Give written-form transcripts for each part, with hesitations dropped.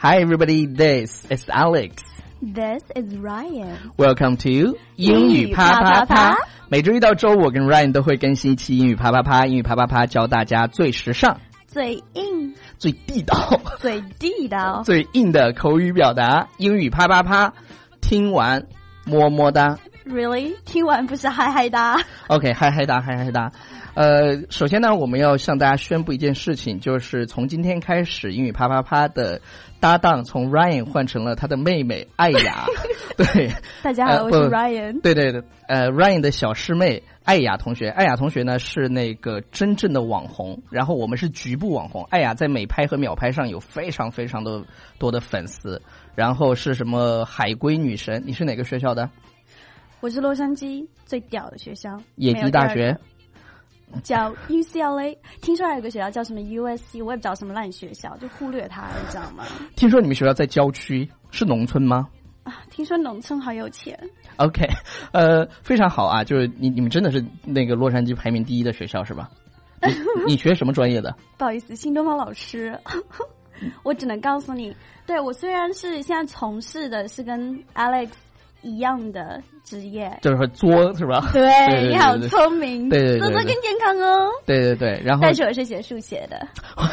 Hi everybody, this is Alex. This is Ryan. Welcome to 英语啪啪啪。每周一到周五，我跟 Ryan 都会更新一期英语啪啪啪。英语啪啪啪教大家最时尚、 最硬、 最地道、 最地道、 最硬的口语表达。英语啪啪啪，听完么么哒。 Really？ 听完不是嗨嗨哒 ？OK， 嗨嗨哒，嗨嗨哒。首先呢，我们要向大家宣布一件事情，就是从今天开始，英语啪啪啪的搭档从 Ryan 换成了他的妹妹艾雅。对， 大家好，我是 Ryan。 对对对，Ryan 的小师妹艾雅同学。艾雅同学呢是那个真正的网红，然后我们是局部网红。艾雅在美拍和秒拍上有非常非常的多的粉丝，然后是什么海归女神？你是哪个学校的？ 我是洛杉矶最屌的学校， 野鸡大学。 叫 UCLA， 听说还有个学校叫什么 USC， 我也不知道什么烂学校，就忽略它，你知道吗？ 听说你们学校在郊区，是农村吗？ 啊，听说农村好有钱。 OK， 非常好啊，就是你们真的是那个洛杉矶排名第一的学校是吧？你学什么专业的？ 不好意思，新东方老师，我只能告诉你，对，我虽然是现在从事的是跟 Alex一样的职业， 就是作是吧？ 对， 对对对对， 你好聪明， 对对对， 做更健康哦。 对对对，然后但是我是学数学的。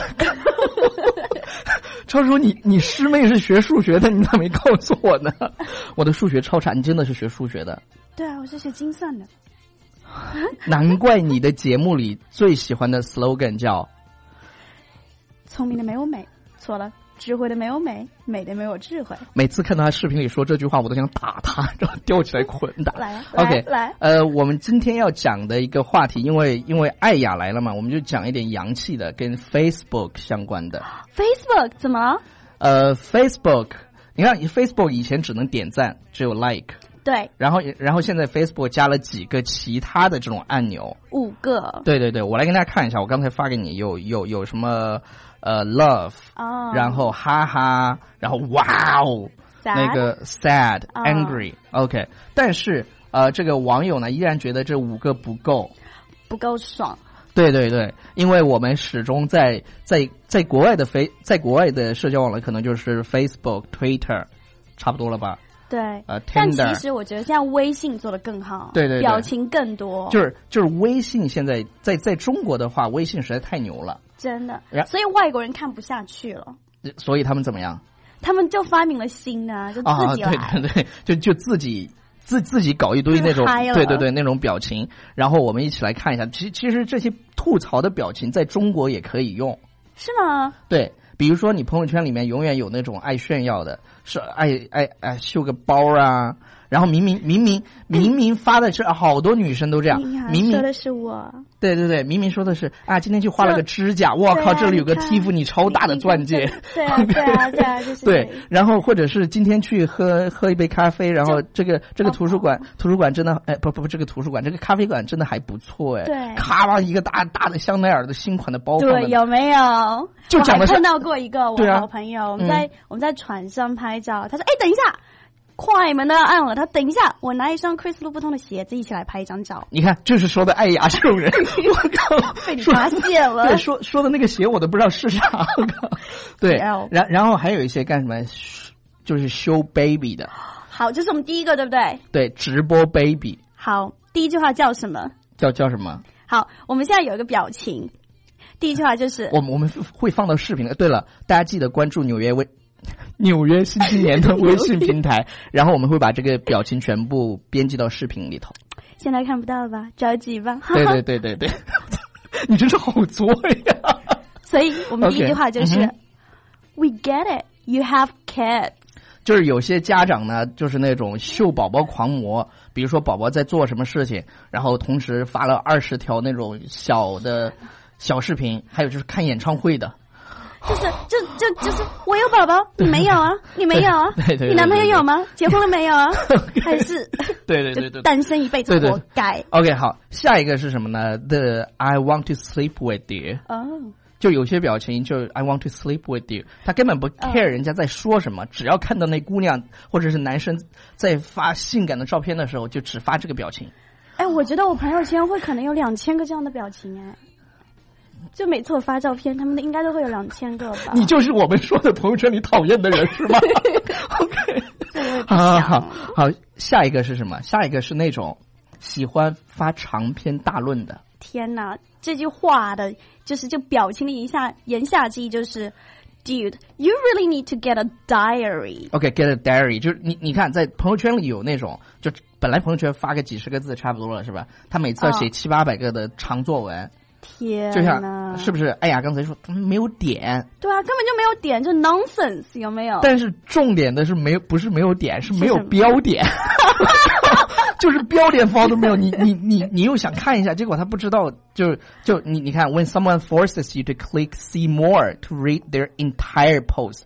超叔，你师妹是学数学的，你咋没告诉我呢？我的数学超差，你真的是学数学的？ 对啊，我是学精算的。 难怪你的节目里最喜欢的 slogan 叫 “聪明的没有美”，错了。智慧的没有美，美的没有智慧。 每次看到他视频里说这句话，我都想打他，然后吊起来捆打。 来 ，OK， 来， 我们今天要讲的一个话题，因为艾雅来了嘛，我们就讲一点洋气的，跟 Facebook 相关的。 Facebook 怎么了 ？Facebook， 你看 Facebook 以前只能点赞，只有 like。 对。 然后现在 Facebook 加了几个其他的这种按钮，5个。对对对，我来跟大家看一下，我刚才发给你有什么。love， 然后哈哈，然后哇哦，那个 sad、angry，OK， 但是这个网友呢依然觉得这5个不够爽。对对对，因为我们始终在国外的在国外的社交网络可能就是 Facebook、Twitter， 差不多了吧？对， 但其实我觉得现在微信做得更好，对对对，表情更多。 就是微信现在在中国的话，微信实在太牛了。真的， 所以外国人看不下去了。 所以他们怎么样？ 他们就发明了新的，就自己来。 对对对，就自己搞一堆那种，对对对，那种表情。然后我们一起来看一下，其实这些吐槽的表情在中国也可以用， 是吗？ 对，比如说你朋友圈里面永远有那种爱炫耀的，是爱秀个包啊。然后明明发的是好多女生都这样，明明说的是我， 对对对，明明说的是啊，今天去画了个指甲，哇靠，这里有个蒂芙尼超大的钻戒， 对啊对啊对啊，就是对，然后或者是今天去喝一杯咖啡，然后这个图书馆真的不这个图书馆这个咖啡馆真的还不错哎，对，咔吧一个大的香奈儿的新款的包， 对，有没有？ 就讲的是碰到过一个我好朋友，我们在船上拍照，他说哎等一下。快门都要按了，他等一下，我拿一双 Chris Louboutin 的鞋子一起来拍一张照。你看， 就是说的艾雅这种人，我靠， 被你发现了。 对，说的那个鞋我都不知道是啥。对，然后还有一些干什么，就是 show baby 的。 好，这是我们第一个，对不对？ 对，直播 baby。 好，第一句话叫什么？ 叫什么？ 好，我们现在有一个表情，第一句话就是我们会放到视频的。对了，大家记得关注纽约新青年的微信平台，然后我们会把这个表情全部编辑到视频里头。 现在看不到吧？着急吧？ 对对对对对，你真是好作呀！ 所以我们第一句话就是、We get it, you have kids。 就是有些家长呢，就是那种秀宝宝狂魔，比如说宝宝在做什么事情，然后同时发了20条那种小视频，还有就是看演唱会的。 就是我有宝宝，你没有啊？你没有啊？ 对， 你男朋友有吗？结婚了没有啊？还是对， 单身一辈子活该。 OK， 好，下一个是什么呢 ？The I want to sleep with you。就有些表情，就 I want to sleep with you， 他根本不 care 人家在说什么，只要看到那姑娘或者是男生在发性感的照片的时候，就只发这个表情。 哎，我觉得我朋友圈会可能有2000个这样的表情哎。 就每次我发照片，他们应该都会有2000个吧。 你就是我们说的朋友圈里讨厌的人是吗？OK， 好，下一个是什么？下一个是那种喜欢发长篇大论的。 天哪，这句话的就表情的言下之意就是 ，Dude, you really need to get a diary. OK, get a diary， 就是你看，在朋友圈里有那种，就本来朋友圈发个几十个字差不多了，是吧？他每次要写700-800个的长作文。 天哪， 就像是不是？哎呀，刚才说没有点， 对啊，根本就没有点，就 nonsense， 有没有？ 但是重点的是不是没有点，是没有标点，就是标点符号都没有。你又想看一下，结果他不知道，就你看 ，when someone forces you to click see more to read their entire post。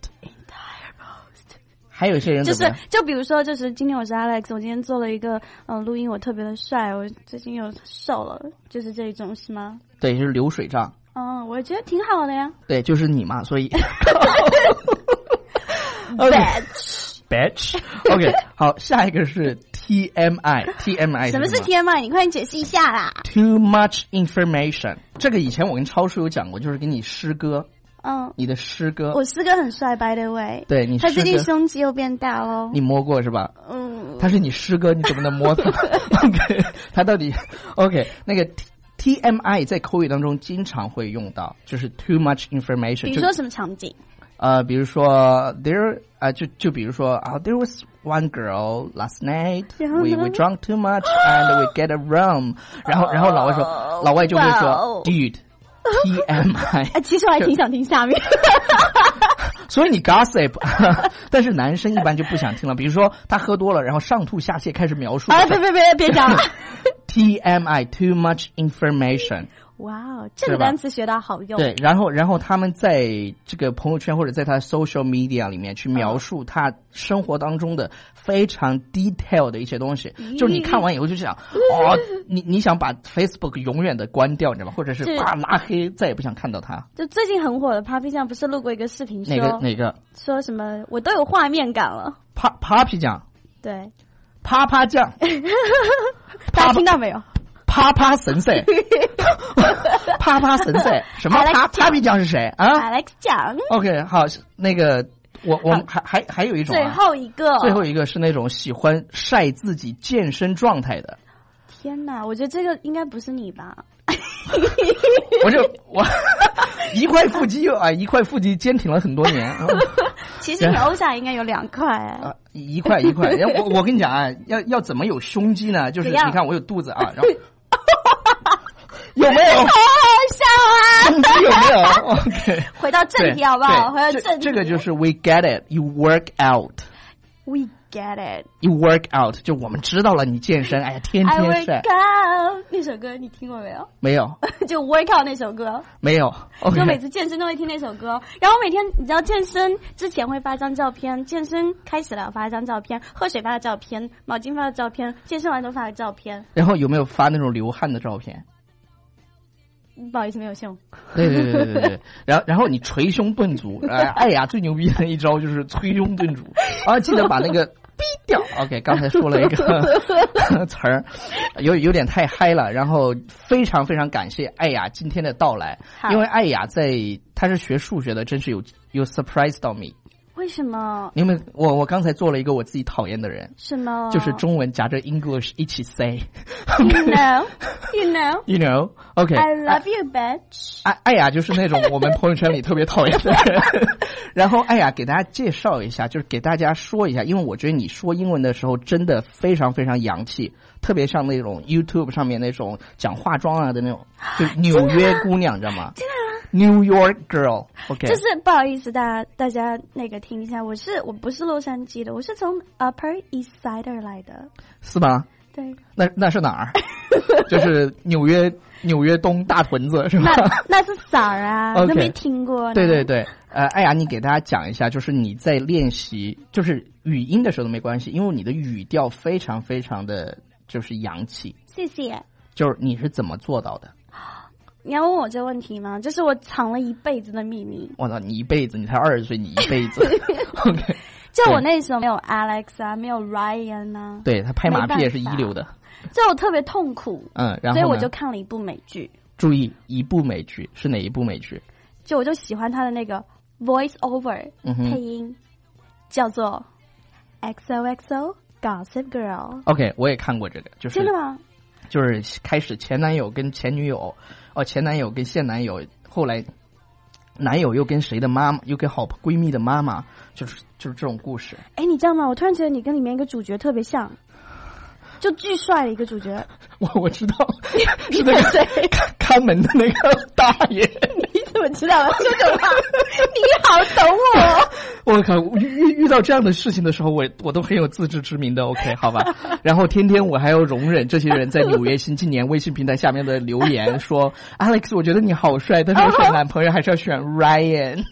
还有一些人就比如说，就是今天我是 Alex， 我今天做了一个录音，我特别的帅，我最近又瘦了，就是这种是吗？ 对，就是流水账。 我觉得挺好的呀。 对，就是你嘛，所以。Bitch。OK， 好，下一个是 TMI。 什么是 TMI？ 你快点解释一下啦。 Too much information， 这个以前我跟超叔有讲过，就是给你诗歌。你的诗歌， 我诗歌很帅 ，by the way。 对你， 他最近胸肌又变大喽。 你摸过是吧？他是你诗歌，你怎么能摸他？OK， 他到底 OK？ 那个 TMI 在口语当中经常会用到，就是 too much information。 比如说什么场景？ 比如说 就比如说there was one girl last night we drunk too much and we get a room， 然后老外就会说 dude。TMI， 其实我还挺想听下面， 所以你 gossip， 但是男生一般就不想听了。比如说他喝多了，然后上吐下泻，开始描述。 别讲了。 TMI too much information。 哇，这个单词学到好用。 对，然后他们在这个朋友圈或者在他 social media 里面去描述他生活当中的非常 detail 的一些东西，就是你看完以后就想，你想把 Facebook 永远的关掉，你知道吗？或者是拉黑，再也不想看到他。 就最近很火的 Papi 酱不是录过一个视频说哪个说什么我都有画面感了。 Papi 酱， 对， 啪啪酱， 大家听到没有？ 啪啪神赛，啪啪神赛，什么？Papi 酱是谁啊 ？Alex 酱。 OK， 好，那个我还有一种， 最后一个是那种喜欢晒自己健身状态的。 天哪，我觉得这个应该不是你吧？ 我一块腹肌一块腹肌坚挺了很多年。 其实你欧下应该有2块一块。我跟你讲要怎么有胸肌呢？就是你看我有肚子然后有没有？ 好好笑啊！ 胸肌有没有 ？OK， 回到正题好不好？回到正题。 这个就是 We get it, you work out. We get it, you work out. 就我们知道了，你健身，哎呀，天天晒。 I work out 那首歌你听过没有？ 没有。 就 work out 那首歌没有。Okay， 就每次健身都会听那首歌，然后每天你知道健身之前会发张照片，健身开始了发张照片，喝水发的照片，毛巾发的照片，健身完都发的照片。 然后有没有发那种流汗的照片？ 不好意思，没有秀。 对，然后你捶胸顿足，哎呀，最牛逼的一招就是捶胸顿足记得把那个逼掉。OK， 刚才说了一个词儿，有点太嗨了。然后非常非常感谢艾雅今天的到来，因为艾雅她是学数学的，真是有 surprise 到 me。 为什么？ 因为我刚才做了一个我自己讨厌的人， 什么？ 就是中文夹着 English 一起 say。 You know. OK. I love you, bitch. 艾雅就是那种我们朋友圈里特别讨厌的人。然后艾雅给大家介绍一下，就是给大家说一下，因为我觉得你说英文的时候真的非常非常洋气，特别像那种 YouTube 上面那种讲化妆的那种，就纽约姑娘，知道吗？ 真的吗？ New York girl。 OK， 就是不好意思大家那个听一下，我不是洛杉矶的，我是从 Upper East Side 来的。 是吗？ 对。 那是哪儿？就是纽约东大屯子是吧？ 那是哪儿啊？ Okay， 都没听过呢。 对。艾雅，你给大家讲一下，就是你在练习，就是语音的时候都没关系，因为你的语调非常非常的就是洋气。 谢谢。 就是你是怎么做到的？ 你要问我这个问题吗？这是我藏了一辈子的秘密。 我操，你一辈子，你才20岁，你一辈子。OK， 就我那时候没有 Alex 啊，没有 Ryan 啊。 对，他拍马屁也是一流的。 这我特别痛苦。 然后所以我就看了一部美剧。 注意一部美剧，是哪一部美剧？ 我就喜欢他的那个 voice over 配音，叫做 XOXO Gossip Girl。 OK， 我也看过这个，就是真的吗？ 就是开始前男友跟前女友，前男友跟现男友，后来男友又跟谁的妈妈，又跟好闺蜜的妈妈，就是这种故事。 哎，你知道吗？我突然觉得你跟里面一个主角特别像，就巨帅的一个主角。 我知道，是那个看门的那个大爷。 你怎么知道说什么？你好懂我。 我靠，遇到这样的事情的时候，我都很有自知之明的。OK， 好吧。然后天天我还要容忍这些人在纽约新青年微信平台下面的留言说，Alex， 我觉得你好帅，但是我选男朋友还是要选 Ryan。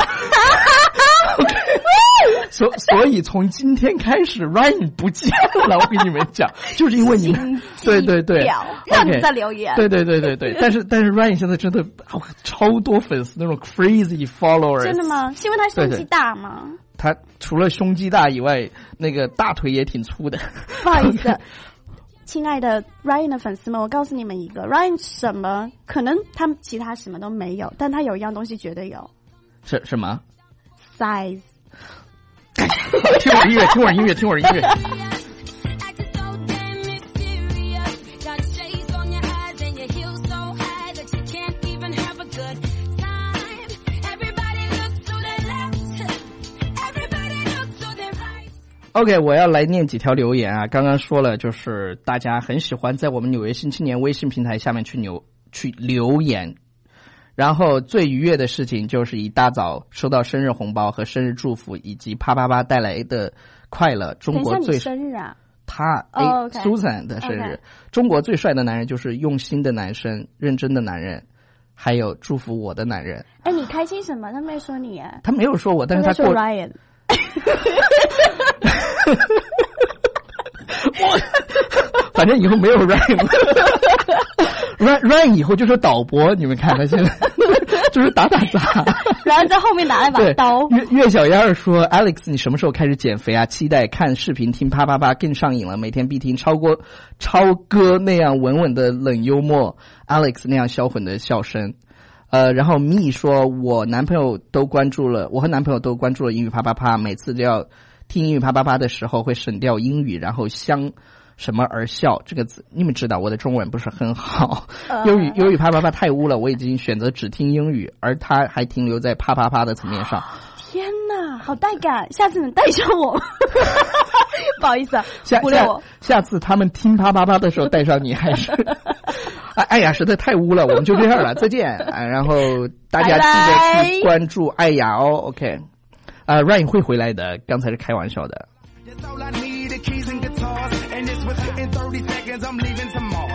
所以从今天开始 Ryan 不见了，我跟你们讲，就是因为你们对让你在留言。 对，但是 Ryan 现在真的超多粉丝，那种 crazy followers。 真的吗？是因为他胸肌大吗？ 他除了胸肌大以外，那个大腿也挺粗的。 不好意思，亲爱的 Ryan 的粉丝们，我告诉你们一个 Ryan 什么可能他其他什么都没有，但他有一样东西绝对有。 是什么？ size。 听会儿音乐。OK， 我要来念几条留言啊！刚刚说了，就是大家很喜欢在我们纽约新青年微信平台下面去留言。然后最愉悦的事情就是一大早收到生日红包和生日祝福，以及啪啪啪带来的快乐。中国最生日啊， 他Susan 的生日。中国最帅的男人就是用心的男生，认真的男人，还有祝福我的男人。 哎，你开心什么？他没说你啊。 他没有说我，但是他说 Ryan。 反正以后没有 Ryan。Ryan 以后就是导播，你们看他现在就是打杂， 然后在后面拿了把刀。 岳小燕说 Alex 你什么时候开始减肥啊？期待看视频听啪啪啪更上瘾了，每天必听超哥那样稳稳的冷幽默， Alex 那样销魂的笑声。然后蜜说我和男朋友都关注了英语啪啪啪，每次都要听英语啪啪啪的时候会省掉英语，然后相什么而笑这个字，你们知道我的中文不是很好，英语啪啪啪太污了，我已经选择只听英语，而他还停留在啪啪啪的层面上。 天哪，好带感，下次你带上我。不好意思， 下次他们听啪啪啪的时候带上你还是哎呀实在太污了，我们就这样了，再见。然后大家记得去关注爱雅哦。 OK， Ryan 会回来的，刚才是开玩笑的。